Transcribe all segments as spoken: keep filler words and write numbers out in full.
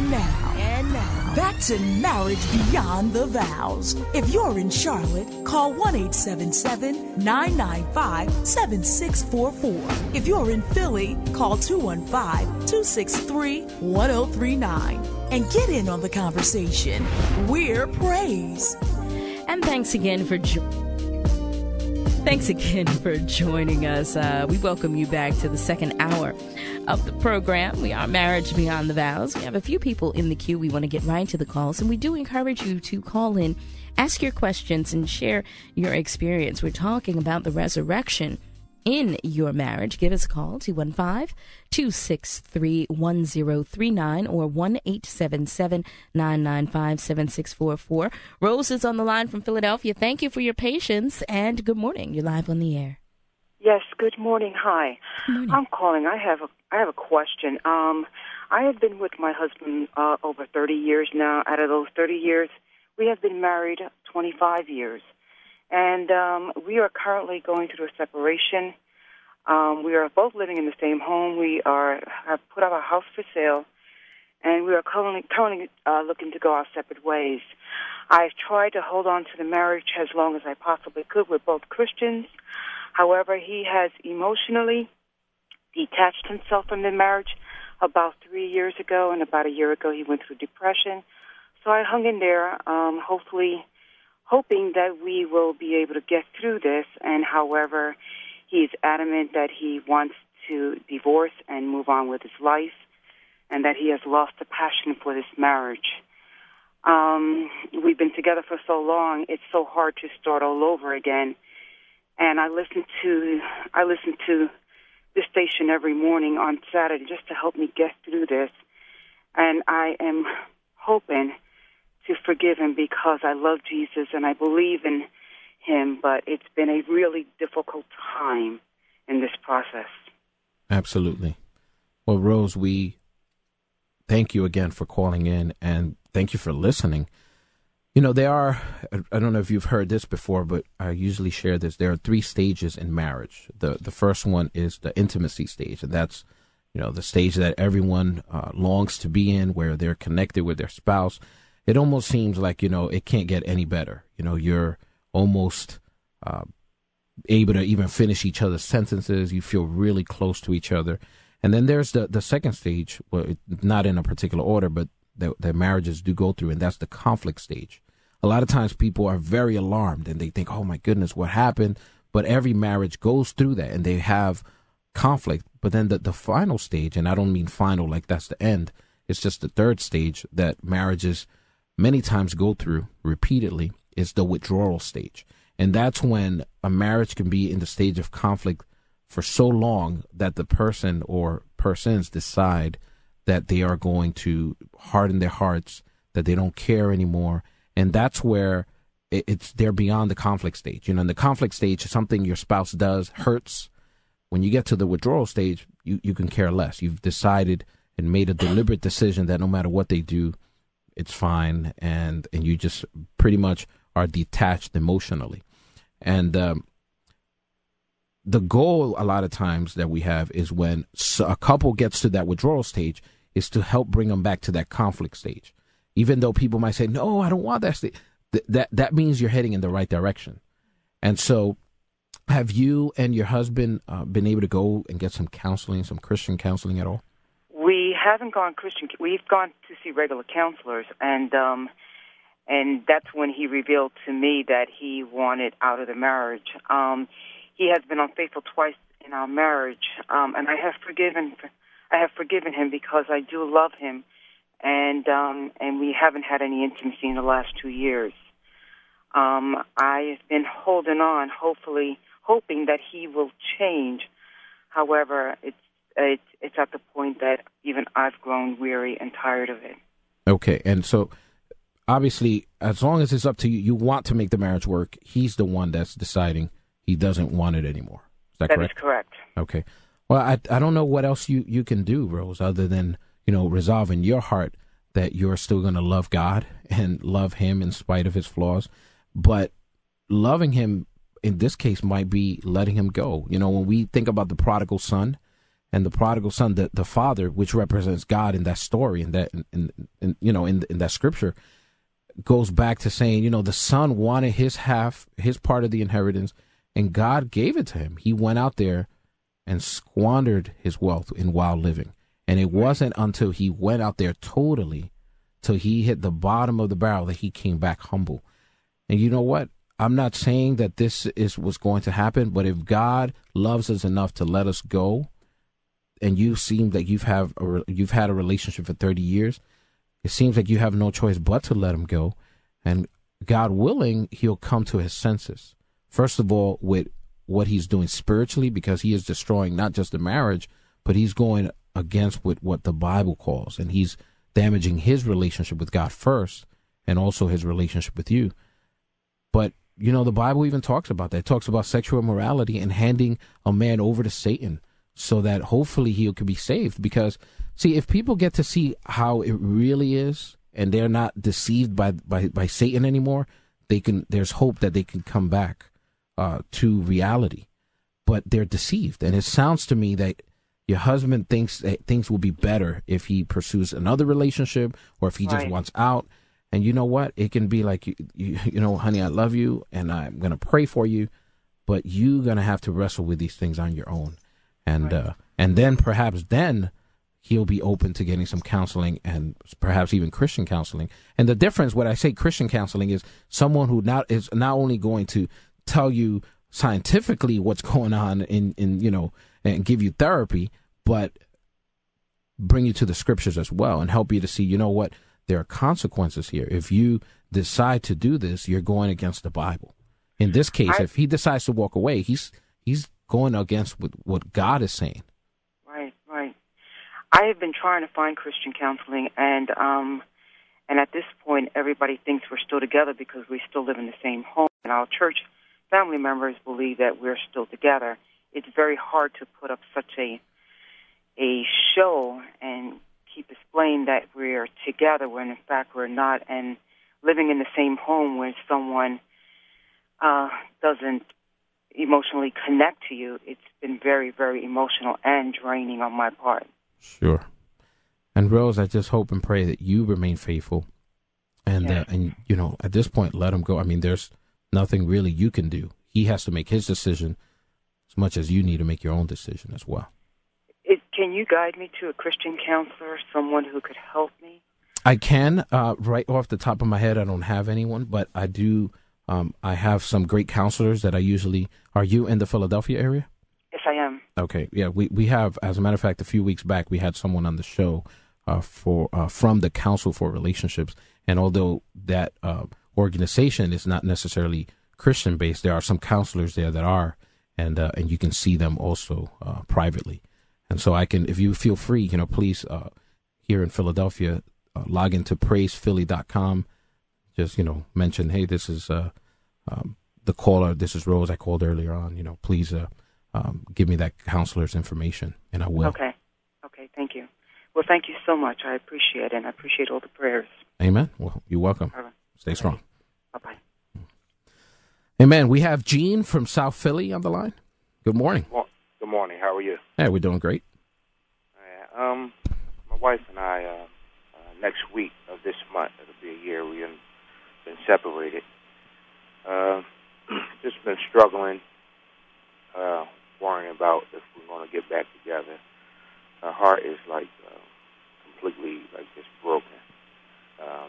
And now, and now, back to Marriage Beyond the Vows. If you're in Charlotte, call one eight seven seven, nine nine five, seven six four four. If you're in Philly, call two one five, two six three, one zero three nine. And get in on the conversation. We're Praise. And thanks again for jo- Thanks again for joining us. Uh, we welcome you back to the second hour of the program. We are Marriage Beyond the Vows. We have a few people in the queue. We want to get right to the calls, and we do encourage you to call in, ask your questions, and share your experience. We're talking about the resurrection in your marriage. Give us a call, two one five, two six three, one zero three nine or one eight seven seven, nine nine five, seven six four four. Rose is on the line from Philadelphia. Thank you for your patience, and good morning. You're live on the air. Yes, good morning. Hi. Good morning. I'm calling. I have a I have a question. Um, I have been with my husband uh, over thirty years now. Out of those thirty years, we have been married twenty-five years. And um, we are currently going through a separation. Um, we are both living in the same home. We are have put our house for sale, and we are currently, currently uh, looking to go our separate ways. I've tried to hold on to the marriage as long as I possibly could. We're both Christians. However, he has emotionally detached himself from the marriage about three years ago, and about a year ago he went through depression. So I hung in there, um, hopefully hoping that we will be able to get through this. And however, he's adamant that he wants to divorce and move on with his life, and that he has lost the passion for this marriage. Um, we've been together for so long, it's so hard to start all over again. And I listen to I listen to this station every morning on Saturday just to help me get through this. And I am hoping to forgive him because I love Jesus and I believe in him, but it's been a really difficult time in this process. Absolutely. Well, Rose, we thank you again for calling in, and thank you for listening. You know, there are, I don't know if you've heard this before, but I usually share this. There are three stages in marriage. The the first one is the intimacy stage, and that's, you know, the stage that everyone uh, longs to be in, where they're connected with their spouse. It almost seems like, you know, it can't get any better. You know, you're almost uh, able to even finish each other's sentences. You feel really close to each other. And then there's the, the second stage, well, not in a particular order, but that, that marriages do go through, and that's the conflict stage. A lot of times people are very alarmed and they think, oh, my goodness, what happened? But every marriage goes through that, and they have conflict. But then the, the final stage, and I don't mean final like that's the end, it's just the third stage that marriages many times go through repeatedly, is the withdrawal stage. And that's when a marriage can be in the stage of conflict for so long that the person or persons decide that they are going to harden their hearts, that they don't care anymore. And that's where it's they're beyond the conflict stage. You know, in the conflict stage, something your spouse does hurts. When you get to the withdrawal stage, you, you can care less. You've decided and made a deliberate decision that no matter what they do, it's fine, and, and you just pretty much are detached emotionally. And um, the goal a lot of times that we have is when a couple gets to that withdrawal stage is to help bring them back to that conflict stage. Even though people might say, no, I don't want that stage. Th- that, that means you're heading in the right direction. And so have you and your husband uh, been able to go and get some counseling, some Christian counseling at all? We haven't gone Christian. We've gone to see regular counselors, and um, and that's when he revealed to me that he wanted out of the marriage. Um, he has been unfaithful twice in our marriage, um, and I have forgiven. I have forgiven him because I do love him, and um, and we haven't had any intimacy in the last two years. Um, I've been holding on, hopefully, hoping that he will change. However, it's It's, it's at the point that even I've grown weary and tired of it. Okay, and so obviously, as long as it's up to you, you want to make the marriage work. He's the one that's deciding he doesn't want it anymore. Is that, that correct? That is correct. Okay. Well, I I don't know what else you, you can do, Rose, other than, you know, resolve in your heart that you're still going to love God and love him in spite of his flaws. But loving him in this case might be letting him go. You know, when we think about the prodigal son, and the prodigal son, the, the father, which represents God in that story, in that, in, in, in you know, in in that scripture, goes back to saying, you know, the son wanted his half, his part of the inheritance, and God gave it to him. He went out there and squandered his wealth in wild living. And it wasn't until he went out there totally, till he hit the bottom of the barrel, that he came back humble. And you know what? I'm not saying that this is what's going to happen, but if God loves us enough to let us go, and you seem that you've have a, you've had a relationship for thirty years, it seems like you have no choice but to let him go. And God willing, he'll come to his senses. First of all, with what he's doing spiritually, because he is destroying not just the marriage, but he's going against with what the Bible calls, and he's damaging his relationship with God first, and also his relationship with you. But, you know, the Bible even talks about that. It talks about sexual immorality and handing a man over to Satan so that hopefully he could be saved. Because, see, if people get to see how it really is, and they're not deceived by by, by Satan anymore, they can. There's hope that they can come back uh, to reality. But they're deceived. And it sounds to me that your husband thinks that things will be better if he pursues another relationship, or if he Right. just wants out. And you know what? It can be like, you, you, you know, honey, I love you, and I'm going to pray for you, but you're going to have to wrestle with these things on your own. And Right. uh, and then perhaps then he'll be open to getting some counseling, and perhaps even Christian counseling. And the difference, when I say Christian counseling, is someone who not is not only going to tell you scientifically what's going on in, in you know, and give you therapy, but bring you to the scriptures as well, and help you to see, you know what, there are consequences here. If you decide to do this, you're going against the Bible. In this case, I, if he decides to walk away, he's he's going against what, what God is saying. Right, right. I have been trying to find Christian counseling, and um, and at this point, everybody thinks we're still together because we still live in the same home, and our church family members believe that we're still together. It's very hard to put up such a a show and keep displaying that we're together when in fact we're not, and living in the same home where someone uh, doesn't emotionally connect to you. It's been very, very emotional and draining on my part. Sure. And Rose, I just hope and pray that you remain faithful, and Yes. uh, and you know, at this point, let him go. I mean, there's nothing really you can do. He has to make his decision as much as you need to make your own decision as well. It, can you guide me to a Christian counselor, someone who could help me? I can. Uh, right off the top of my head, I don't have anyone, but I do. Um, I have some great counselors that I usually. Are you in the Philadelphia area? Yes, I am. Okay. Yeah, we, we have, as a matter of fact, a few weeks back, we had someone on the show uh, for uh, from the Council for Relationships. And although that uh, organization is not necessarily Christian based, there are some counselors there that are, and uh, and you can see them also uh, privately. And so I can, if you feel free, you know, please, uh, here in Philadelphia, uh, log into praise philly dot com. Just, you know, mention, hey, this is uh, um, the caller. This is Rose. I called earlier on. You know, please uh, um, give me that counselor's information, and I will. Okay. Okay, thank you. Well, thank you so much. I appreciate it, and I appreciate all the prayers. Amen. Well, you're welcome. All right. Stay strong. Bye-bye. Amen. We have Gene from South Philly on the line. Good morning. Well, good morning. How are you? Hey, we're doing great. Uh, um, my wife and I, uh, uh, next week of this month, it'll be a year we've been separated. Uh, just been struggling, uh, worrying about if we're going to get back together. Her heart is like uh, completely like just broken. Um,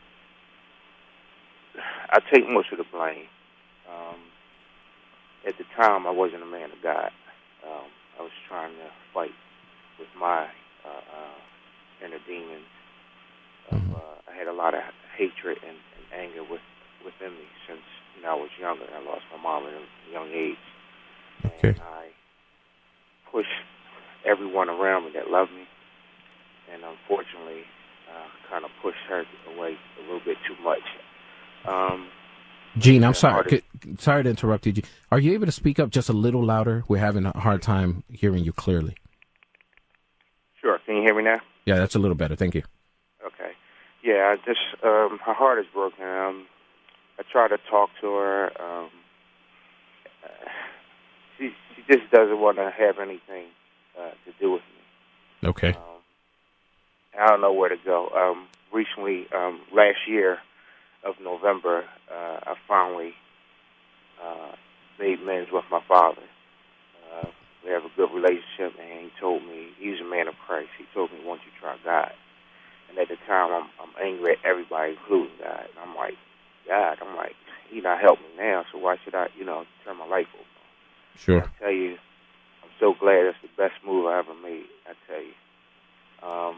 I take most of the blame. Um, at the time, I wasn't a man of God. Um, I was trying to fight with my uh, uh, inner demons. Of, uh, I had a lot of hatred and, and anger with, within me since you know I was younger. I lost my mom at a young age. Okay. And I pushed everyone around me that loved me, and unfortunately, uh, kind of pushed her away a little bit too much. Um, Gene, I'm the sorry. hardest- Could, sorry to interrupt you. Gene. Are you able to speak up just a little louder? We're having a hard time hearing you clearly. Sure. Can you hear me now? Yeah, that's a little better. Thank you. Okay. Yeah, I just um, her heart is broken. Um, I try to talk to her. Um, uh, she she just doesn't want to have anything uh, to do with me. Okay. Um, I don't know where to go. Um, recently, um, last year of November, uh, I finally uh, made amends with my father. Uh, we have a good relationship, and he told me, he's a man of Christ. He told me, once you try God. And at the time, I'm, I'm angry at everybody, including God. And I'm like, God, I'm like, he not helping me now, so why should I, you know, turn my life over? Sure. I tell you, I'm so glad that's the best move I ever made, I tell you. Um,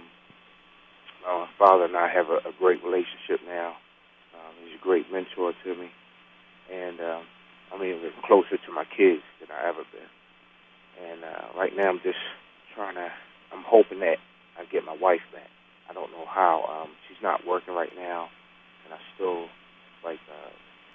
my father and I have a, a great relationship now. Um, he's a great mentor to me. And um, I'm even closer to my kids than I ever been. And uh, right now I'm just trying to, I'm hoping that I get my wife back. I don't know how. Um, she's not working right now, and I still, like, uh,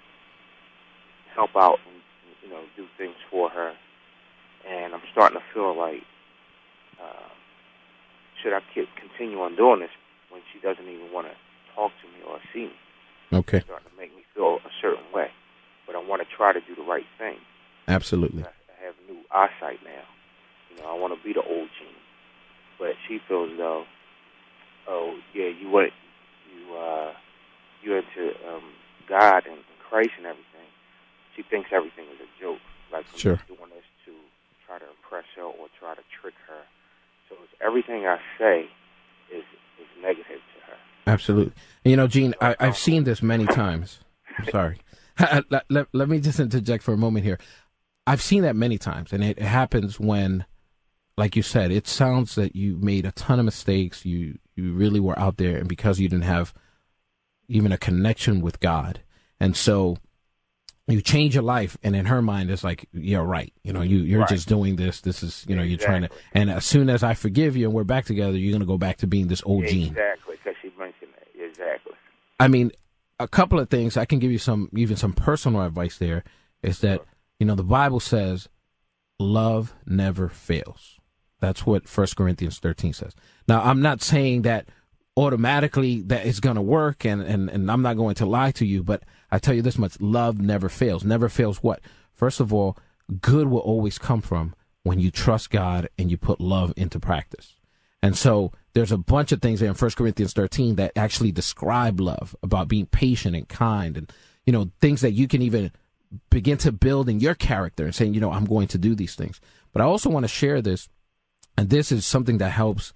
help out and, you know, do things for her. And I'm starting to feel like, uh, should I keep, continue on doing this when she doesn't even want to talk to me or see me? Okay. It's starting to make me feel a certain way. But I want to try to do the right thing. Absolutely. I, I have new eyesight now. You know, I want to be the old Gene. But she feels as though, oh, yeah, you want, you, uh, you're into um, God and, and Christ and everything. She thinks everything is a joke. Like, I'm sure. just doing this to try to impress her or try to trick her. So it's, everything I say is is negative to her. Absolutely. And, you know, Gene, I, I've seen this many times. I'm sorry. let, let, let me just interject for a moment here. I've seen that many times, and it happens when, like you said, it sounds that you made a ton of mistakes. You you really were out there, and because you didn't have even a connection with God, and so you change your life, and in her mind, it's like, yeah, right. You know, you, you're right. just doing this. This is, you know, exactly. you're trying to, and as soon as I forgive you and we're back together, you're going to go back to being this old Gene. Exactly, because she mentioned that. Exactly. I mean, a couple of things, I can give you some, even some personal advice there, is that, you know, the Bible says love never fails. That's what First Corinthians thirteen says. Now, I'm not saying that automatically that it's going to work, and, and, and I'm not going to lie to you, but I tell you this much, love never fails. Never fails what? First of all, good will always come from when you trust God and you put love into practice. And so there's a bunch of things there in First Corinthians thirteen that actually describe love, about being patient and kind, and, you know, things that you can even begin to build in your character and saying, you know, I'm going to do these things. But I also want to share this, and this is something that helps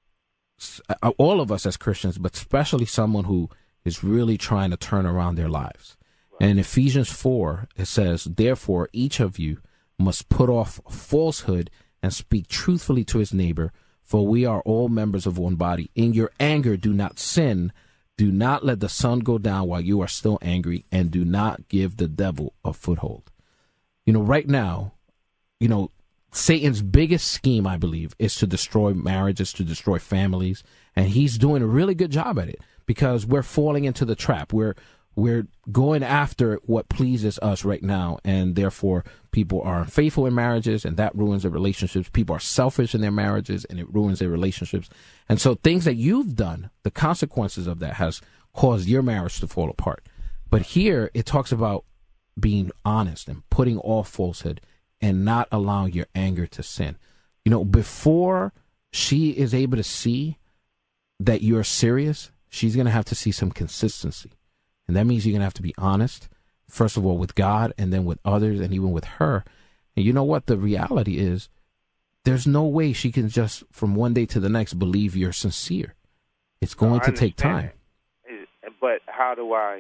all of us as Christians, but especially someone who is really trying to turn around their lives. And in Ephesians four, it says, therefore, each of you must put off falsehood and speak truthfully to his neighbor, for we are all members of one body. In your anger, do not sin. Do not let the sun go down while you are still angry, and do not give the devil a foothold. You know, right now, you know, Satan's biggest scheme, I believe, is to destroy marriages, to destroy families, and he's doing a really good job at it because we're falling into the trap. We're we're going after what pleases us right now, and therefore people are unfaithful in marriages, and that ruins their relationships. People are selfish in their marriages, and it ruins their relationships. And so things that you've done, the consequences of that has caused your marriage to fall apart. But here it talks about being honest and putting off falsehood and not allowing your anger to sin. You know, before she is able to see that you're serious, she's going to have to see some consistency. And that means you're going to have to be honest, first of all, with God, and then with others, and even with her. And you know what? The reality is there's no way she can just from one day to the next believe you're sincere. It's going no, to take time. It. But how do I,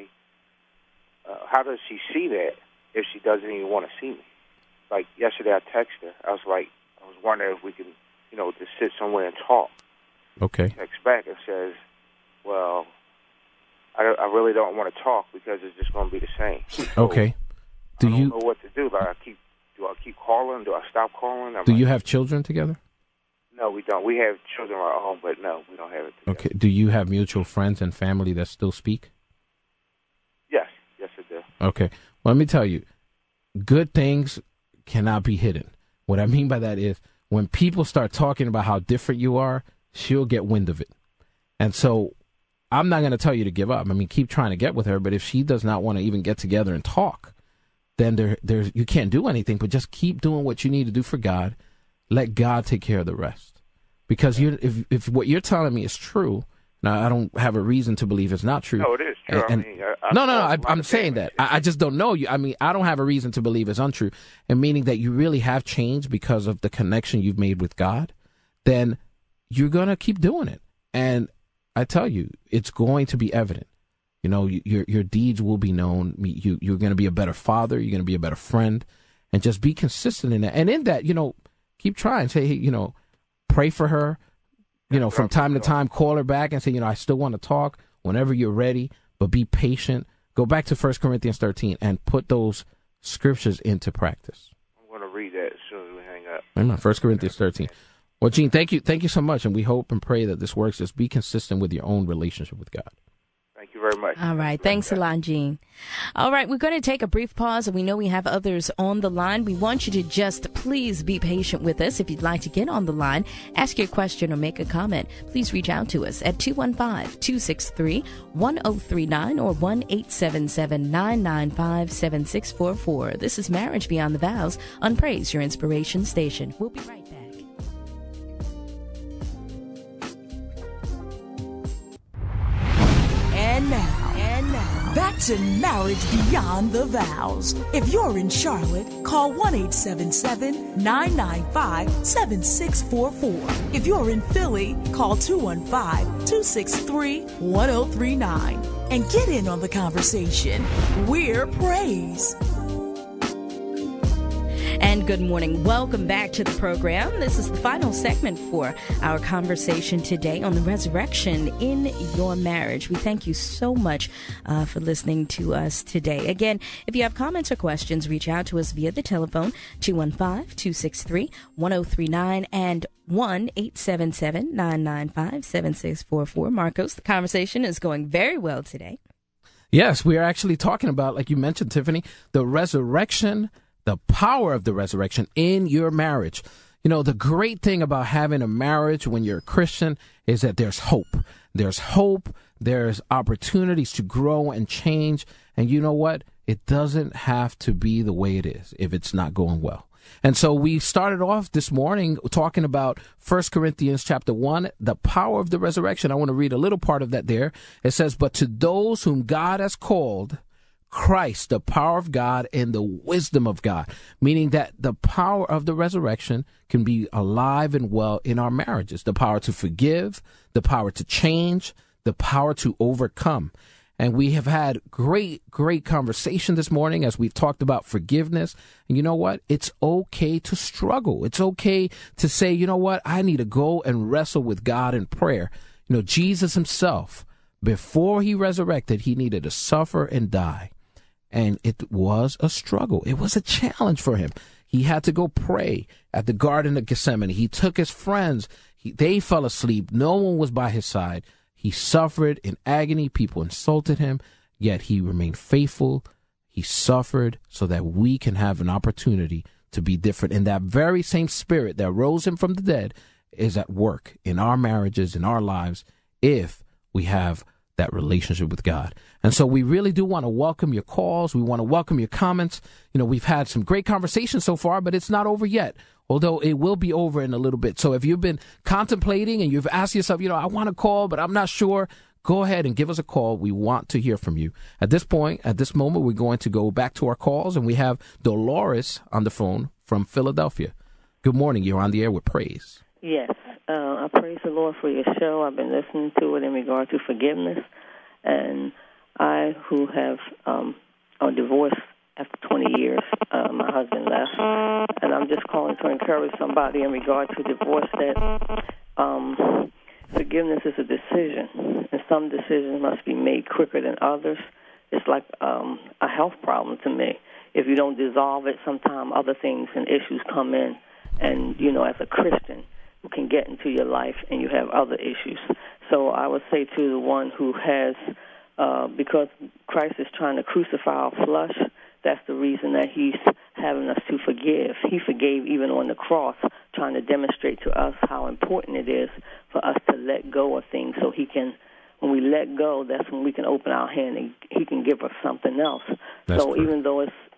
uh, how does she see that if she doesn't even want to see me? Like yesterday I texted her. I was like, I was wondering if we can, you know, just sit somewhere and talk. Okay. Text back and says, well, I, I really don't want to talk because it's just going to be the same. So okay. Do I don't you know what to do? Like, I keep, do I keep calling? Do I stop calling? I'm do like, you have children together? No, we don't. We have children of our own, but no, we don't have it together. Okay. Do you have mutual friends and family that still speak? Yes. Yes, I do. Okay. Well, let me tell you, good things cannot be hidden. What I mean by that is when people start talking about how different you are, she'll get wind of it. And so I'm not going to tell you to give up. I mean, keep trying to get with her, but if she does not want to even get together and talk, then there, there's, you can't do anything, but just keep doing what you need to do for God. let God take care of the rest. Because you, if if what you're telling me is true, now I don't have a reason to believe it's not true. No, it is true. And, I mean, I, I no, no, no. I, I'm saying that. I, I just don't know you. I mean, I don't have a reason to believe it's untrue. And meaning that you really have changed because of the connection you've made with God, then you're going to keep doing it. And I tell you, it's going to be evident. You know, your your deeds will be known. You, you're going to be a better father. You're going to be a better friend. And just be consistent in that. And in that, you know, keep trying. Say, hey, you know, pray for her. You know, from time to time, call her back and say, you know, I still want to talk whenever you're ready, but be patient. Go back to First Corinthians thirteen and put those scriptures into practice. I'm going to read that as soon as we hang up. Amen. First Corinthians thirteen. Well, Gene, thank you. Thank you so much. And we hope and pray that this works. Just be consistent with your own relationship with God. Thank you very much. All right. Thanks a lot, Gene. All right. We're going to take a brief pause, and we know we have others on the line. We want you to just please be patient with us. If you'd like to get on the line, ask your question or make a comment, please reach out to us at two one five, two six three, one zero three nine or one eight seven seven, nine nine five, seven six four four. This is Marriage Beyond the Vows on Praise, your inspiration station. We'll be right back. And now, and now, back to Marriage Beyond the Vows. If you're in Charlotte, call one eight seven seven, nine nine five, seven six four four. If you're in Philly, call two one five, two six three, one zero three nine. And get in on the conversation. We're Praise. And good morning. Welcome back to the program. This is the final segment for our conversation today on the resurrection in your marriage. We thank you so much uh, for listening to us today. Again, if you have comments or questions, reach out to us via the telephone two one five, two six three, one zero three nine and one eight seven seven, nine nine five, seven six four four. Marcos, the conversation is going very well today. Yes, we are actually talking about, like you mentioned, Tiffany, the resurrection, the power of the resurrection in your marriage. You know, the great thing about having a marriage when you're a Christian is that there's hope. There's hope. There's opportunities to grow and change. And you know what? It doesn't have to be the way it is if it's not going well. And so we started off this morning talking about First Corinthians chapter one, the power of the resurrection. I want to read a little part of that there. It says, but to those whom God has called, Christ, the power of God and the wisdom of God, meaning that the power of the resurrection can be alive and well in our marriages. The power to forgive, the power to change, the power to overcome. And we have had great, great conversation this morning as we've talked about forgiveness. And you know what? It's okay to struggle. It's okay to say, you know what? I need to go and wrestle with God in prayer. You know, Jesus himself, before he resurrected, he needed to suffer and die. And it was a struggle. It was a challenge for him. He had to go pray at the Garden of Gethsemane. He took his friends. He, they fell asleep. No one was by his side. He suffered in agony. People insulted him, yet he remained faithful. He suffered so that we can have an opportunity to be different. And that very same spirit that rose him from the dead is at work in our marriages, in our lives, if we have that relationship with God. And so we really do want to welcome your calls. We want to welcome your comments. You know, we've had some great conversations so far, but it's not over yet, although it will be over in a little bit. So if you've been contemplating and you've asked yourself, you know, I want to call, but I'm not sure, go ahead and give us a call. We want to hear from you. At this point, at this moment, we're going to go back to our calls, and we have Dolores on the phone from Philadelphia. Good morning. You're on the air with Praise. Yes. Uh, I praise the Lord for your show. I've been listening to it in regard to forgiveness. And I, who have um, are divorced after twenty years, uh, my husband left. And I'm just calling to encourage somebody in regard to divorce that um, forgiveness is a decision. And some decisions must be made quicker than others. It's like um, a health problem to me. If you don't dissolve it, sometimes other things and issues come in. And, you know, as a Christian, can get into your life and you have other issues. So I would say to the one who has, uh, because Christ is trying to crucify our flesh, that's the reason that he's having us to forgive. He forgave even on the cross, trying to demonstrate to us how important it is for us to let go of things so he can, when we let go, that's when we can open our hand and he can give us something else. That's so true. even though it's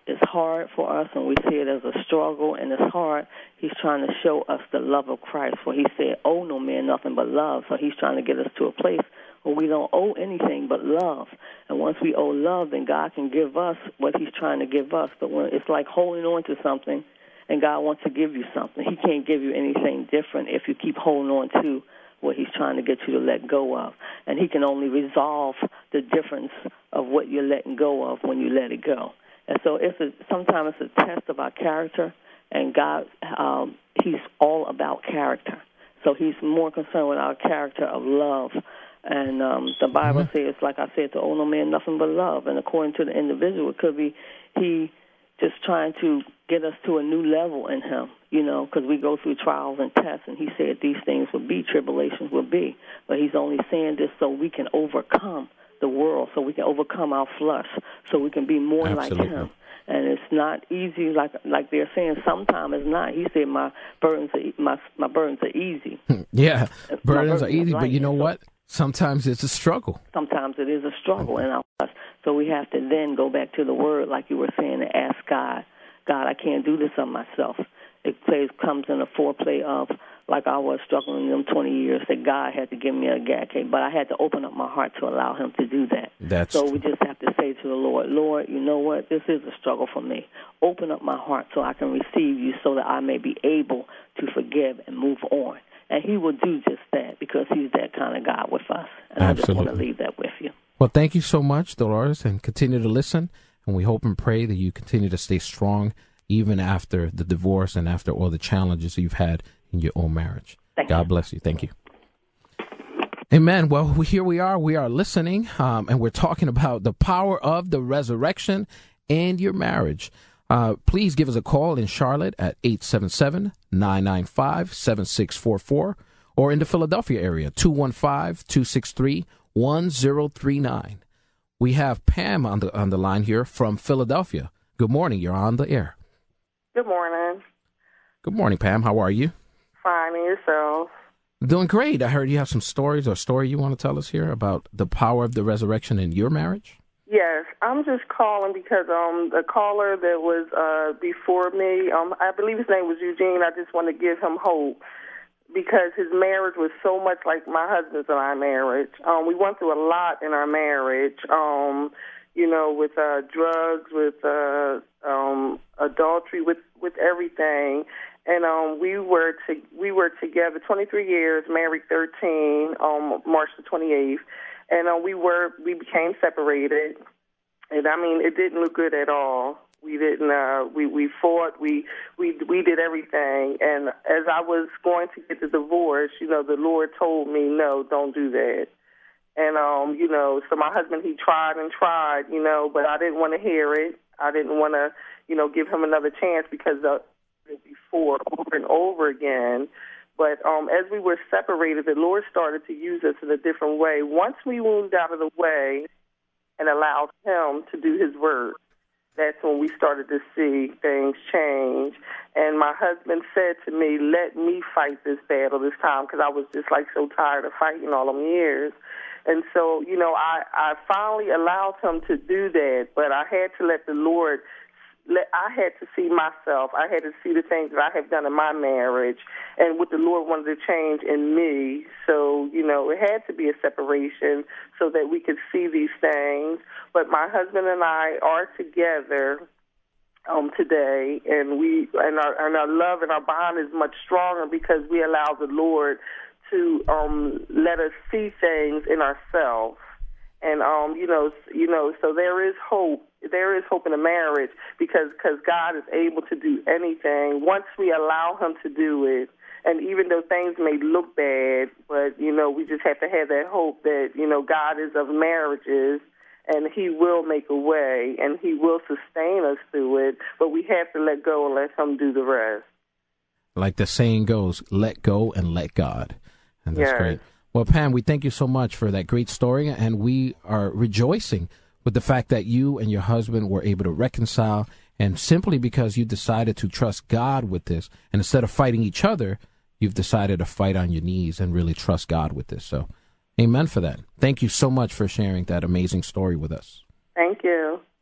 it's hard for us and we see it as a struggle and it's hard, he's trying to show us the love of Christ. For he said, owe no man nothing but love. So he's trying to get us to a place where we don't owe anything but love. And once we owe love, then God can give us what he's trying to give us. But when it's like holding on to something and God wants to give you something, he can't give you anything different if you keep holding on to what he's trying to get you to let go of. And he can only resolve the difference of what you're letting go of when you let it go. And so it's a, sometimes it's a test of our character, and God, um, he's all about character. So he's more concerned with our character of love. And um, the Bible mm-hmm. says, like I said, to owe no man nothing but love. And according to the individual, it could be he just trying to get us to a new level in him, you know, because we go through trials and tests, and he said these things would be, tribulations would be. But he's only saying this so we can overcome the world, so we can overcome our flesh, so we can be more Absolutely. like him. And it's not easy, like like they're saying. Sometimes it's not. He said, "My burdens are my my burdens are easy." yeah, burdens, burdens are easy, light. but you know so, what? Sometimes it's a struggle. Sometimes it is a struggle in our flesh. So we have to then go back to the Word, like you were saying, and ask God, God, I can't do this on myself. It plays comes in a foreplay of, like I was struggling in them twenty years, that God had to give me a gag cake, but I had to open up my heart to allow him to do that. That's so we just have to say to the Lord, Lord, you know what? This is a struggle for me. Open up my heart so I can receive you, so that I may be able to forgive and move on. And he will do just that, because he's that kind of God with us. And Absolutely. I just want to leave that with you. Well, thank you so much, Dolores, and continue to listen. And we hope and pray that you continue to stay strong even after the divorce and after all the challenges you've had in your own marriage. Thank God you. bless you. Thank you. Amen. Well, here we are. We are listening, um, and we're talking about the power of the resurrection and your marriage. Uh, please give us a call in Charlotte at eight seven seven, nine nine five, seven six four four, or in the Philadelphia area, two one five, two six three, one zero three nine. We have Pam on the on the line here from Philadelphia. Good morning. You're on the air. Good morning. Good morning, Pam. How are you? Fine, and yourself? Doing great. I heard you have some stories or story you want to tell us here about the power of the resurrection in your marriage. Yes, I'm just calling because um the caller that was uh before me, um I believe his name was Eugene. I just want to give him hope, because his marriage was so much like my husband's and our marriage. Um, we went through a lot in our marriage. Um, you know, with uh, drugs, with uh, um, adultery, with with everything. And um, we were to, we were together twenty-three years, married thirteen, um, March the twenty-eighth, and uh, we were we became separated. And I mean, it didn't look good at all. We didn't. Uh, we we fought. We we we did everything. And as I was going to get the divorce, you know, the Lord told me, no, don't do that. And um, you know, so my husband, he tried and tried, you know, but I didn't want to hear it. I didn't want to, you know, give him another chance, because uh, before over and over again. But um, as we were separated, the Lord started to use us in a different way. Once we moved out of the way and allowed Him to do His work, that's when we started to see things change. And my husband said to me, let me fight this battle this time, because I was just like so tired of fighting all them years. And so, you know, I, I finally allowed him to do that, but I had to let the Lord, let, I had to see myself. I had to see the things that I have done in my marriage and what the Lord wanted to change in me. So, you know, it had to be a separation so that we could see these things. But my husband and I are together um, today, and we and our, and our love and our bond is much stronger because we allow the Lord to um, let us see things in ourselves. And, um, you know, you know, so there is hope. There is hope in a marriage because cause God is able to do anything once we allow Him to do it. And even though things may look bad, but, you know, we just have to have that hope that, you know, God is of marriages and He will make a way and He will sustain us through it. But we have to let go and let Him do the rest. Like the saying goes, let go and let God. And that's yes. great. Well, Pam, we thank you so much for that great story, and we are rejoicing with the fact that you and your husband were able to reconcile, and simply because you decided to trust God with this, and instead of fighting each other, you've decided to fight on your knees and really trust God with this. So, amen for that. Thank you so much for sharing that amazing story with us. Thank you.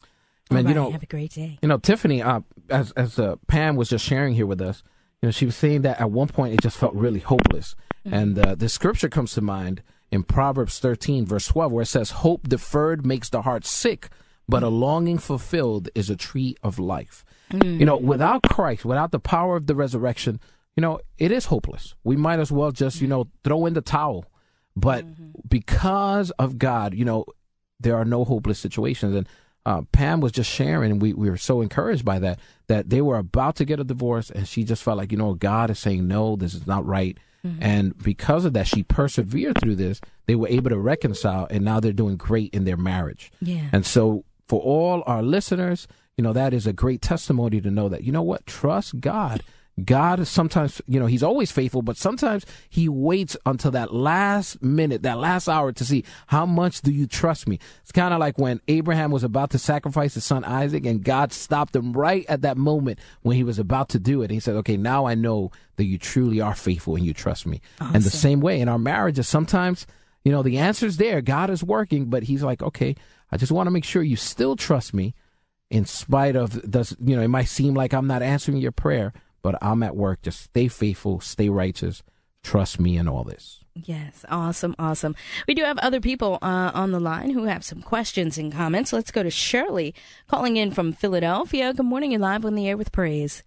Man, right, you know, have a great day. You know, Tiffany, uh, as as uh, Pam was just sharing here with us, you know, she was saying that at one point it just felt really hopeless. Mm-hmm. And uh, the scripture comes to mind in Proverbs thirteen, verse twelve, where it says, "Hope deferred makes the heart sick, but a longing fulfilled is a tree of life." Mm. You know, without Christ, without the power of the resurrection, you know, it is hopeless. We might as well just, you know, throw in the towel. But mm-hmm. because of God, you know, there are no hopeless situations. And uh, Pam was just sharing, and we, we were so encouraged by that, that they were about to get a divorce, and she just felt like, you know, God is saying, no, this is not right. Mm-hmm. And because of that, she persevered through this. They were able to reconcile, and now they're doing great in their marriage. Yeah. And so for all our listeners, you know, that is a great testimony to know that, you know what, trust God. God is sometimes, you know, he's always faithful, but sometimes he waits until that last minute, that last hour to see how much do you trust me. It's kind of like when Abraham was about to sacrifice his son Isaac, and God stopped him right at that moment when he was about to do it. And he said, okay, now I know that you truly are faithful and you trust me. Awesome. And the same way in our marriages, sometimes, you know, the answer's there. God is working, but he's like, okay, I just want to make sure you still trust me in spite of, does, you know, it might seem like I'm not answering your prayer, but I'm at work. Just stay faithful, stay righteous, trust me in all this. Yes, awesome, awesome. We do have other people uh, on the line who have some questions and comments. Let's go to Shirley, calling in from Philadelphia. Good morning, you're live on the air with Praise.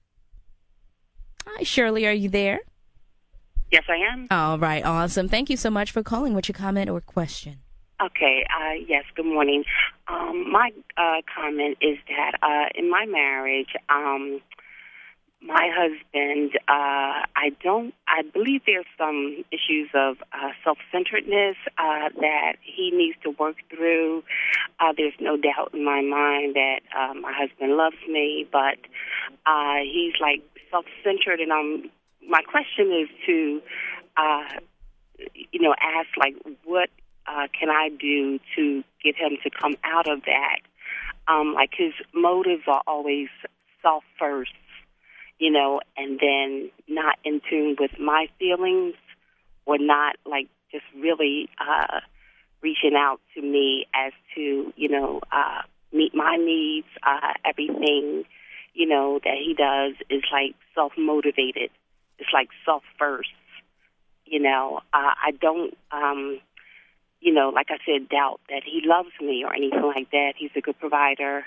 Hi, Shirley, are you there? Yes, I am. All right, awesome. Thank you so much for calling. What's your comment or question? Okay, uh, yes, good morning. Um, my uh, comment is that uh, in my marriage, um, my husband, uh, I don't, I believe there's some issues of uh, self-centeredness uh, that he needs to work through. Uh, there's no doubt in my mind that uh, my husband loves me, but uh, he's like self-centered, and um, my question is to, uh, you know, ask like, what uh, can I do to get him to come out of that? Um, like his motives are always self first, you know, and then not in tune with my feelings, or not like just really uh, reaching out to me as to, you know, uh, meet my needs. Uh, everything, you know, that he does is like self-motivated. It's like self-first, you know. Uh, I don't, um, you know, like I said, doubt that he loves me or anything like that. He's a good provider.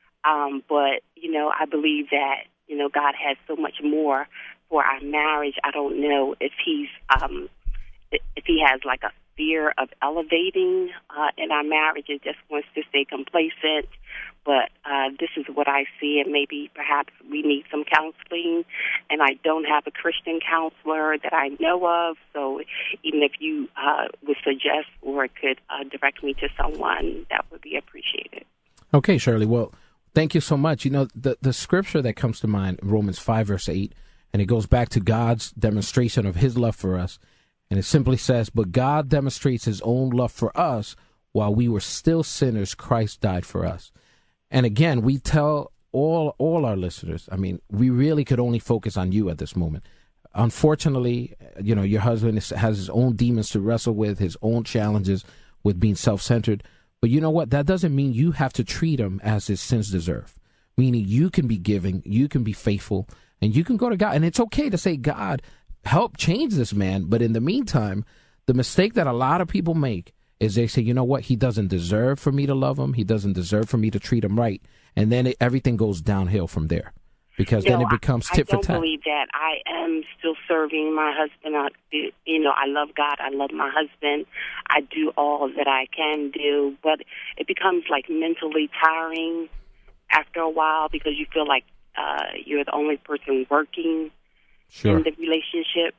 Um, but, you know, I believe that, you know, God has so much more for our marriage. I don't know if he's, um, if he has like a fear of elevating uh, in our marriage and just wants to stay complacent. But uh, this is what I see, and maybe perhaps we need some counseling. And I don't have a Christian counselor that I know of, so even if you uh, would suggest or could uh, direct me to someone, that would be appreciated. Okay, Shirley. Well, thank you so much. You know, the, the scripture that comes to mind, Romans five, verse eight, and it goes back to God's demonstration of his love for us. And it simply says, but God demonstrates his own love for us while we were still sinners, Christ died for us. And again, we tell all all our listeners, I mean, we really could only focus on you at this moment. Unfortunately, you know, your husband is, has his own demons to wrestle with, his own challenges with being self-centered. But you know what? That doesn't mean you have to treat him as his sins deserve. Meaning you can be giving, you can be faithful, and you can go to God. And it's okay to say, God, help change this man. But in the meantime, the mistake that a lot of people make is they say, you know what, he doesn't deserve for me to love him. He doesn't deserve for me to treat him right. And then it, everything goes downhill from there, because no, then it becomes tit for tat. I don't believe that. I am still serving my husband. I, you know, I love God. I love my husband. I do all that I can do. But it becomes like mentally tiring after a while, because you feel like uh, you're the only person working sure. in the relationship.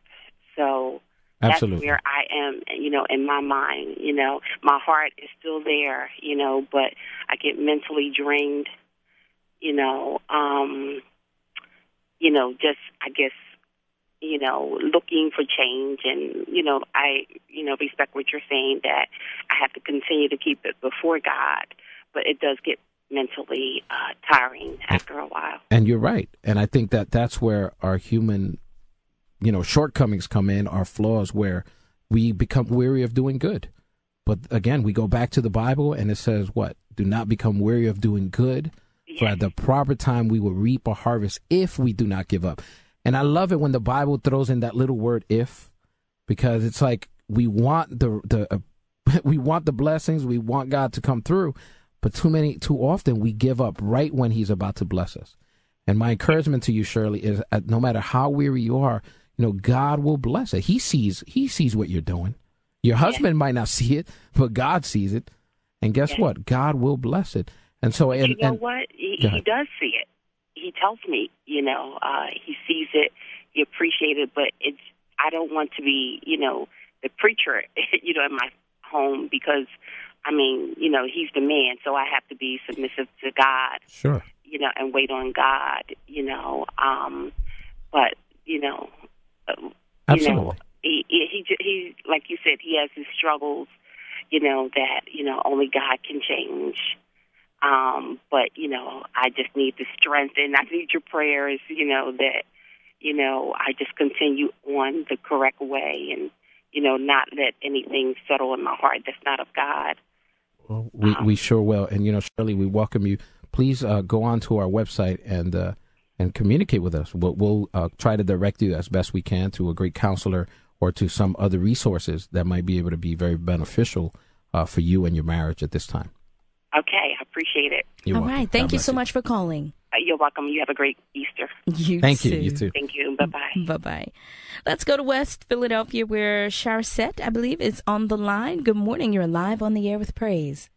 So Absolutely. That's where I am, you know, in my mind. You know, my heart is still there, you know, but I get mentally drained, you know, um, you know, just, I guess, you know, looking for change. And, you know, I, you know, respect what you're saying, that I have to continue to keep it before God, but it does get mentally uh, tiring after a while. And you're right. And I think that that's where our human you know, shortcomings come in, our flaws, where we become weary of doing good. But again, we go back to the Bible, and it says what? Do not become weary of doing good, For at the proper time, we will reap a harvest if we do not give up. And I love it when the Bible throws in that little word "if," because it's like we want the the uh, we want the blessings, we want God to come through, but too many too often we give up right when He's about to bless us. And my encouragement to you, Shirley, is uh, no matter how weary you are, you know, God will bless it. He sees He sees what you're doing. Your husband yeah. might not see it, but God sees it. And guess yeah. what? God will bless it. And so, and, you know and, what? He, he does see it. He tells me, you know, uh, he sees it, he appreciates it, but it's, I don't want to be, you know, the preacher, you know, in my home because, I mean, you know, he's the man, so I have to be submissive to God. Sure. You know, and wait on God, you know. Um, but, you know, uh, Absolutely. You know, he, he, he, he, like you said, he has his struggles, you know, that, you know, only God can change. Um, but, you know, I just need the strength and I need your prayers, you know, that, you know, I just continue on the correct way and, you know, not let anything settle in my heart that's not of God. Well, we, um, we sure will. And, you know, Shirley, we welcome you. Please uh, go on to our website and uh, and communicate with us. We'll, we'll uh, try to direct you as best we can to a great counselor or to some other resources that might be able to be very beneficial uh, for you and your marriage at this time. Okay, I appreciate it. You're All welcome. right. Thank God you bless so much for calling. Uh, you're welcome. You have a great Easter. You Thank too. you. You too. Thank you. Bye-bye. Bye-bye. Let's go to West Philadelphia where Charissette, I believe, is on the line. Good morning. You're live on the air with Praise.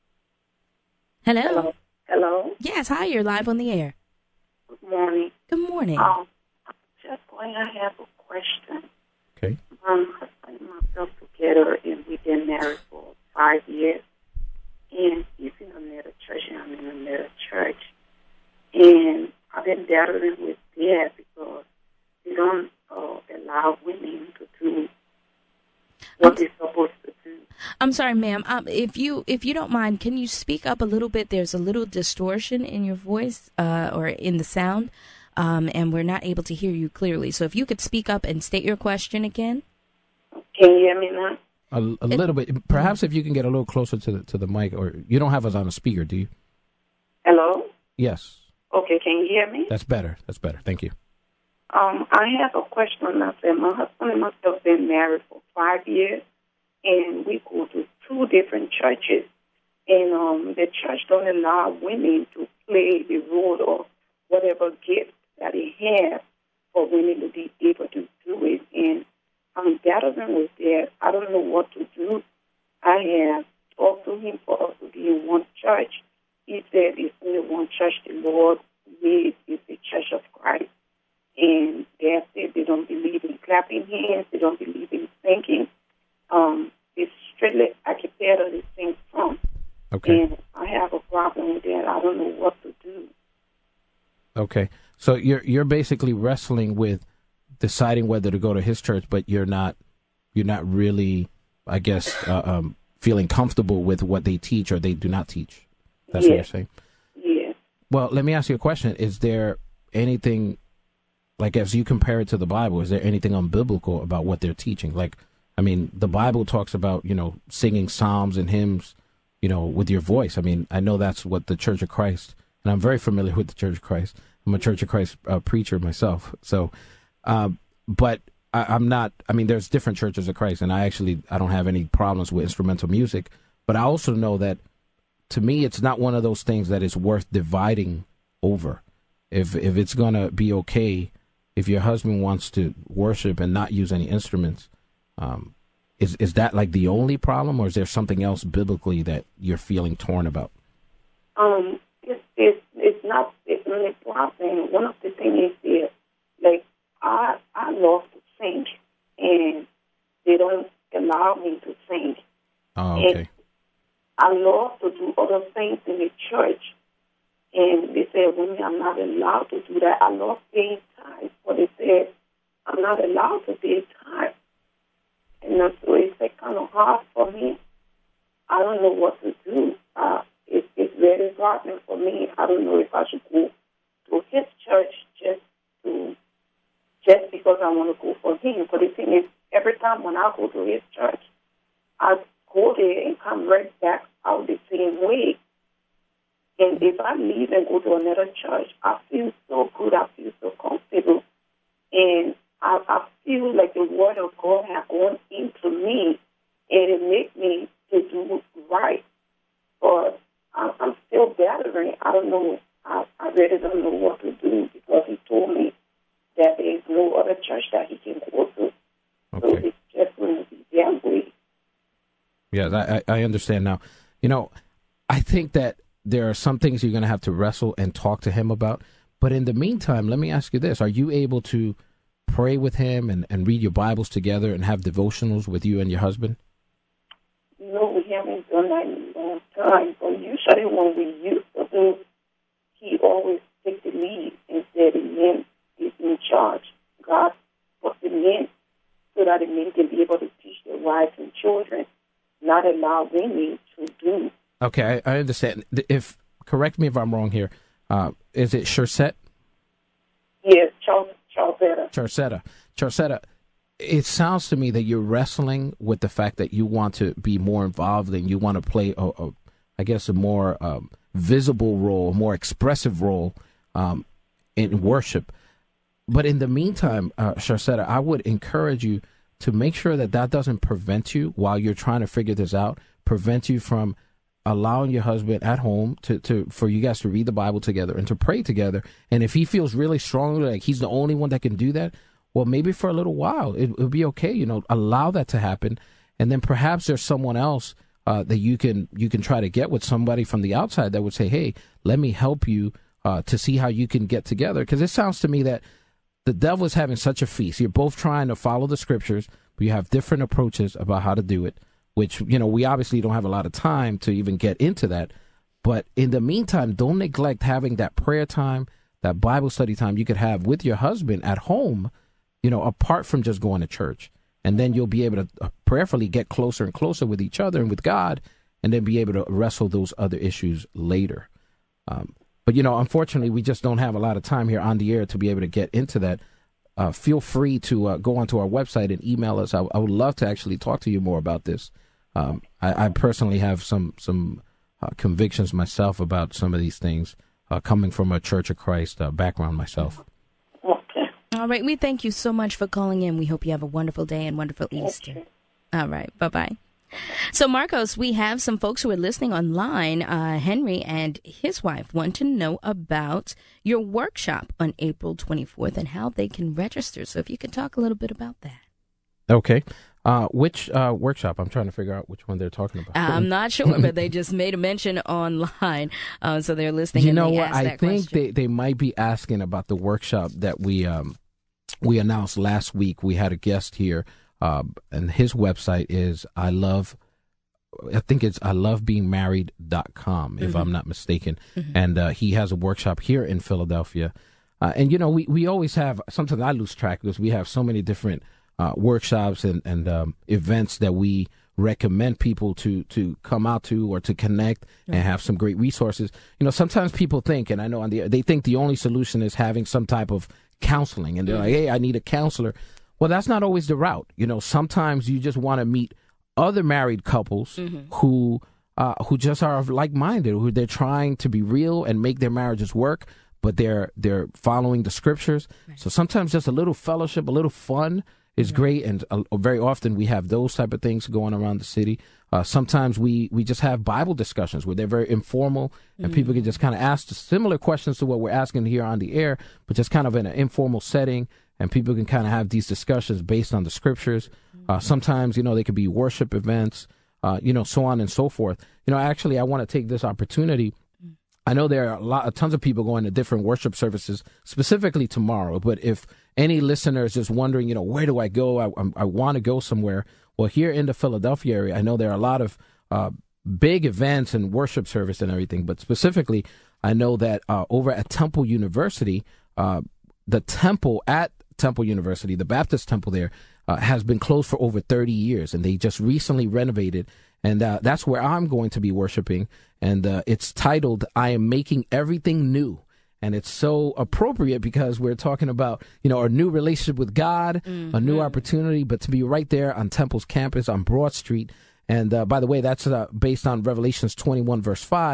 Hello. Hello. Hello. Yes. Hi. You're live on the air. Good morning. Good morning. Um, just going, I have a question. Okay. Um, my husband and myself together, and we've been married for five years. And he's in another church, and I'm in another church. And I've been battling with that because they don't uh, allow women to do what they're supposed to do. I'm sorry, ma'am. Um, if you if you don't mind, can you speak up a little bit? There's a little distortion in your voice uh, or in the sound, um, and we're not able to hear you clearly. So if you could speak up and state your question again. Can you hear me now? A, a little bit. Perhaps if you can get a little closer to the, to the mic, or you don't have us on a speaker, do you? Hello? Yes. Okay, can you hear me? That's better. That's better. Thank you. Um, I have a question. I said my husband and myself have been married for five years, and we go to two different churches. And um, the church don't allow women to play the role of whatever gift that they have for women to be able to do it. And I'm battling with that. I don't know what to do. I have talked to him for us to be in one church. He said it's only one church the Lord made is the Church of Christ. And they said they don't believe in clapping hands. They don't believe in singing. Um, it's strictly a cappella they sing from. Okay. And I have a problem with that. I don't know what to do. Okay. So you're you're basically wrestling with deciding whether to go to his church, but you're not you're not really, I guess, uh, um, feeling comfortable with what they teach or they do not teach. That's yes. what you're saying. Yes. Well, let me ask you a question. Is there anything, like as you compare it to the Bible, is there anything unbiblical about what they're teaching? Like, I mean, the Bible talks about, you know, singing psalms and hymns, you know, with your voice. I mean, I know that's what the Church of Christ, and I'm very familiar with the Church of Christ. I'm a Church of Christ uh, preacher myself. So, uh, but I, I'm not, I mean, there's different churches of Christ, and I actually, I don't have any problems with instrumental music. But I also know that, to me, it's not one of those things that is worth dividing over. If if it's going to be okay, if your husband wants to worship and not use any instruments, um, is is that like the only problem, or is there something else biblically that you're feeling torn about? Um, it's it's it's not it's not a problem. One of the things is that, like, I I love to sing, and they don't allow me to sing. Oh, okay. And I love to do other things in the church, and they say, women, I'm not allowed to do that. I love paying tithes, but they said I'm not allowed to pay tithes. And so it's like kind of hard for me. I don't know what to do. Uh, it, it's very hard for me. I don't know if I should go to his church just to just because I want to go for him. But the thing is, every time when I go to his church, I go there and come right back out the same way. And if I leave and go to another church, I feel so good. I feel so comfortable. And I, I feel like the word of God has gone into me, and it makes me to do right. But I'm, I'm still battling. I don't know. I, I really don't know what to do, because he told me that there is no other church that he can go to. Okay. So it's just going to be damn great. Yes, I, I understand now. You know, I think that there are some things you're going to have to wrestle and talk to him about. But in the meantime, let me ask you this. Are you able to pray with him and, and read your Bibles together and have devotionals with you and your husband? No, we haven't done that in a long time. But usually when we used to do, he always takes the lead and said the men is in charge. God put the men so that the men can be able to teach their wives and children, not allow women to do. Okay, I, I understand. If correct me if I'm wrong here. Uh, is it Charcetta? Yes, Charcetta. Charcetta. Charcetta. It sounds to me that you're wrestling with the fact that you want to be more involved and you want to play, a, a, I guess, a more um, visible role, a more expressive role um, in worship. But in the meantime, uh, Charcetta, I would encourage you to make sure that that doesn't prevent you while you're trying to figure this out, prevent you from allowing your husband at home to, to for you guys to read the Bible together and to pray together. And if he feels really strongly like he's the only one that can do that, well, maybe for a little while it would be okay. You know, allow that to happen, and then perhaps there's someone else uh, that you can you can try to get with, somebody from the outside that would say, "Hey, let me help you uh, to see how you can get together." Because it sounds to me that the devil is having such a feast. You're both trying to follow the scriptures, but you have different approaches about how to do it. Which, you know, we obviously don't have a lot of time to even get into that. But in the meantime, don't neglect having that prayer time, that Bible study time you could have with your husband at home, you know, apart from just going to church. And then you'll be able to prayerfully get closer and closer with each other and with God, and then be able to wrestle those other issues later. Um, but, you know, unfortunately, we just don't have a lot of time here on the air to be able to get into that. Uh, feel free to uh, go onto our website and email us. I, I would love to actually talk to you more about this. Um, I, I personally have some some uh, convictions myself about some of these things, uh, coming from a Church of Christ uh, background myself. Okay. All right. We thank you so much for calling in. We hope you have a wonderful day and wonderful Easter. Okay. All right. Bye-bye. So, Marcos, we have some folks who are listening online. Uh, Henry and his wife want to know about your workshop on April twenty-fourth and how they can register. So if you could talk a little bit about that. Okay. Uh, which uh, workshop? I'm trying to figure out which one they're talking about. I'm not sure, but they just made a mention online. Uh, so they're listening. You and know they what? asked I that think question. they, they might be asking about the workshop that we um, we announced last week. We had a guest here, uh, and his website is I love. I think it's I love being married dot com, if mm-hmm. I'm not mistaken. Mm-hmm. And uh, he has a workshop here in Philadelphia. Uh, and, you know, we, we always have, sometimes I lose track because we have so many different uh, workshops and, and um, events that we recommend people to, to come out to or to connect mm-hmm. and have some great resources. You know, sometimes people think, and I know on the, they think the only solution is having some type of counseling. And they're mm-hmm. like, hey, I need a counselor. Well, that's not always the route. You know, sometimes you just want to meet other married couples mm-hmm. who uh, who just are like-minded, who they're trying to be real and make their marriages work, but they're they're following the scriptures. Right. So sometimes just a little fellowship, a little fun is right. great, and uh, very often we have those type of things going around the city. Uh, sometimes we, we just have Bible discussions where they're very informal, and mm-hmm. people can just kind of ask similar questions to what we're asking here on the air, but just kind of in an informal setting. And people can kind of have these discussions based on the scriptures. Uh, sometimes, you know, they could be worship events, uh, you know, so on and so forth. You know, actually, I want to take this opportunity. I know there are a lot, tons of people going to different worship services, specifically tomorrow. But if any listener is just wondering, you know, where do I go? I, I, I want to go somewhere. Well, here in the Philadelphia area, I know there are a lot of uh, big events and worship service and everything. But specifically, I know that uh, over at Temple University, uh, the temple at Temple University, the Baptist temple there, uh, has been closed for over thirty years, and they just recently renovated, and uh, that's where I'm going to be worshiping, and uh, it's titled, I Am Making Everything New, and it's so appropriate because we're talking about, you know, a new relationship with God, mm-hmm. a new opportunity, but to be right there on Temple's campus on Broad Street, and uh, by the way, that's uh, based on Revelations twenty-one, verse five,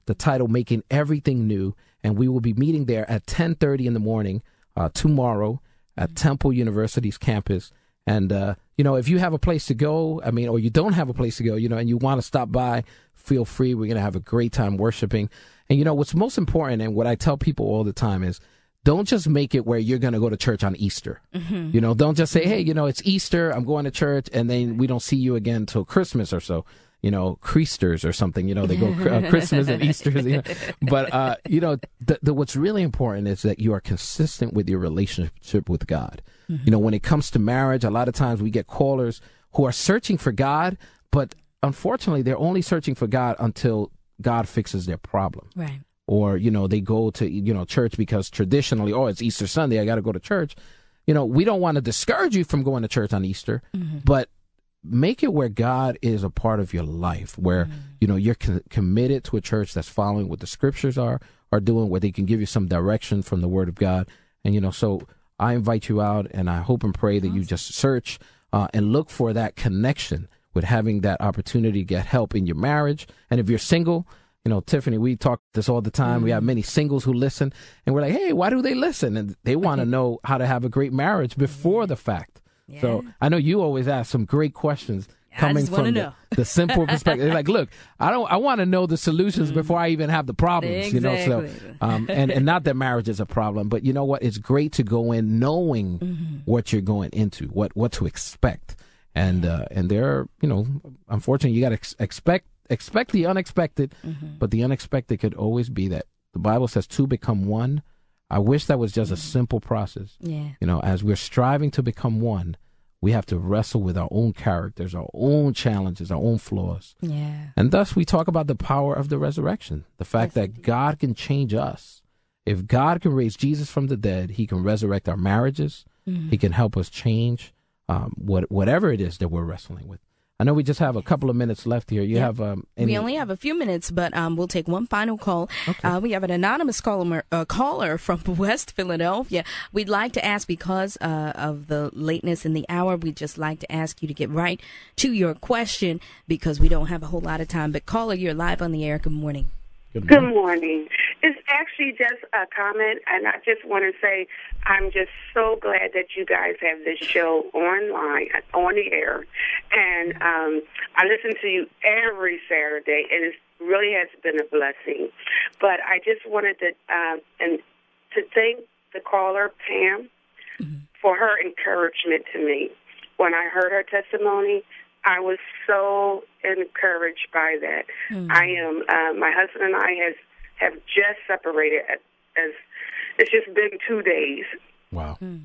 the title, Making Everything New. And we will be meeting there at ten thirty in the morning uh, tomorrow at mm-hmm. Temple University's campus. And, uh, you know, if you have a place to go, I mean, or you don't have a place to go, you know, and you want to stop by, feel free. We're going to have a great time worshiping. And, you know, what's most important, and what I tell people all the time is, don't just make it where you're going to go to church on Easter. Mm-hmm. You know, don't just say, hey, you know, it's Easter, I'm going to church, and then we don't see you again until Christmas or so. You know, Creasters or something, you know, they go uh, Christmas and Easter. You know. But, uh, you know, the, the, what's really important is that you are consistent with your relationship with God. Mm-hmm. You know, when it comes to marriage, a lot of times we get callers who are searching for God, but unfortunately, they're only searching for God until God fixes their problem. Right. Or, you know, they go to, you know, church because traditionally, oh, it's Easter Sunday, I got to go to church. You know, we don't want to discourage you from going to church on Easter, mm-hmm. but make it where God is a part of your life, where, mm-hmm. you know, you're co- committed to a church that's following what the scriptures are, are doing, where they can give you some direction from the word of God. And, you know, so I invite you out, and I hope and pray that awesome. you just search uh, and look for that connection with having that opportunity to get help in your marriage. And if you're single, you know, Tiffany, we talk this all the time. Mm-hmm. We have many singles who listen, and we're like, hey, why do they listen? And they want to know how to have a great marriage before the fact. Yeah. So I know you always ask some great questions coming from the, the simple perspective. They're like, look, I don't, I want to know the solutions mm-hmm. before I even have the problems, exactly. you know. So, um, and and not that marriage is a problem, but you know what? It's great to go in knowing mm-hmm. what you're going into, what what to expect, and uh, and there are, you know, unfortunately, you got to ex- expect expect the unexpected, mm-hmm. but the unexpected could always be that the Bible says two become one. I wish that was just mm-hmm. a simple process. Yeah. You know, as we're striving to become one, we have to wrestle with our own characters, our own challenges, our own flaws. Yeah. And thus we talk about the power of the resurrection, the fact yes, that indeed. God can change us. If God can raise Jesus from the dead, he can resurrect our marriages. Mm-hmm. He can help us change um, what, whatever it is that we're wrestling with. I know we just have a couple of minutes left here. You yeah. have um, any... We only have a few minutes, but um, we'll take one final call. Okay. Uh, we have an anonymous caller, uh, caller from West Philadelphia. We'd like to ask, because uh, of the lateness in the hour, we'd just like to ask you to get right to your question, because we don't have a whole lot of time. But caller, you're live on the air. Good morning. Good morning. Good morning. It's actually just a comment, and I just want to say I'm just so glad that you guys have this show online, on the air, and um, I listen to you every Saturday, and it really has been a blessing. But I just wanted to uh, and to thank the caller, Pam, mm-hmm. for her encouragement to me. When I heard her testimony, I was so encouraged by that. Mm-hmm. I am, uh, my husband and I has have just separated as, as it's just been two days. Wow. Mm.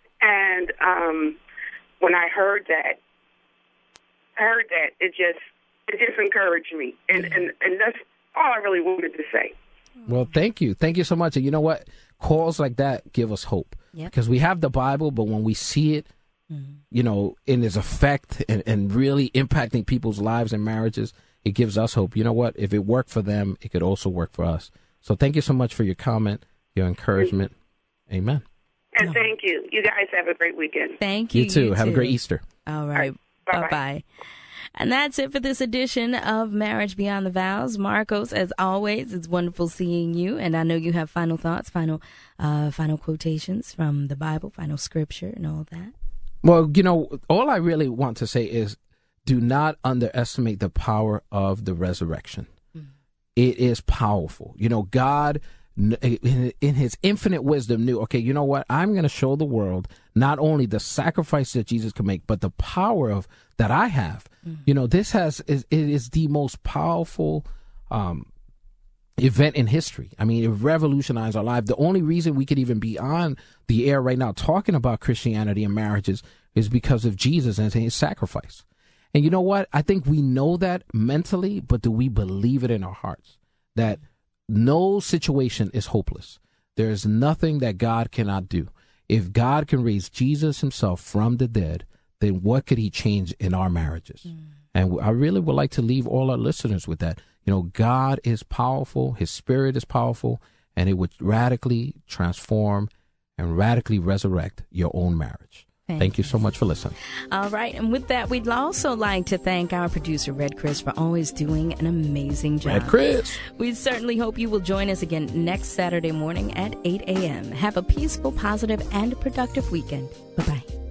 And um, when I heard that, heard that, it just it just encouraged me. And, and, and that's all I really wanted to say. Well, thank you. Thank you so much. And you know what? Calls like that give us hope. Yep. Because we have the Bible, but when we see it, mm-hmm. you know, in its effect and, and really impacting people's lives and marriages, it gives us hope. You know what? If it worked for them, it could also work for us. So thank you so much for your comment, your encouragement. Mm-hmm. Amen. And thank you. You guys have a great weekend. Thank you. You too. You have too. a great Easter. All right. All right. Bye-bye. Bye-bye. And that's it for this edition of Marriage Beyond the Vows. Marcos, as always, it's wonderful seeing you. And I know you have final thoughts, final, uh, final quotations from the Bible, final scripture and all that. Well, you know, all I really want to say is, do not underestimate the power of the resurrection. Mm. It is powerful. You know, God, in his infinite wisdom, knew, okay, you know what? I'm going to show the world not only the sacrifice that Jesus could make, but the power of that I have. Mm. You know, this has is it is the most powerful um, event in history. I mean, it revolutionized our life. The only reason we could even be on the air right now talking about Christianity and marriages is because of Jesus and his sacrifice. And you know what? I think we know that mentally, but do we believe it in our hearts? That no situation is hopeless. There is nothing that God cannot do. If God can raise Jesus himself from the dead, then what could he change in our marriages? Mm. And I really would like to leave all our listeners with that. You know, God is powerful. His spirit is powerful, and it would radically transform and radically resurrect your own marriage. Thank, thank you so much for listening. All right. And with that, we'd also like to thank our producer, Red Chris, for always doing an amazing job. Red Chris. We certainly hope you will join us again next Saturday morning at eight a.m. Have a peaceful, positive, and productive weekend. Bye-bye.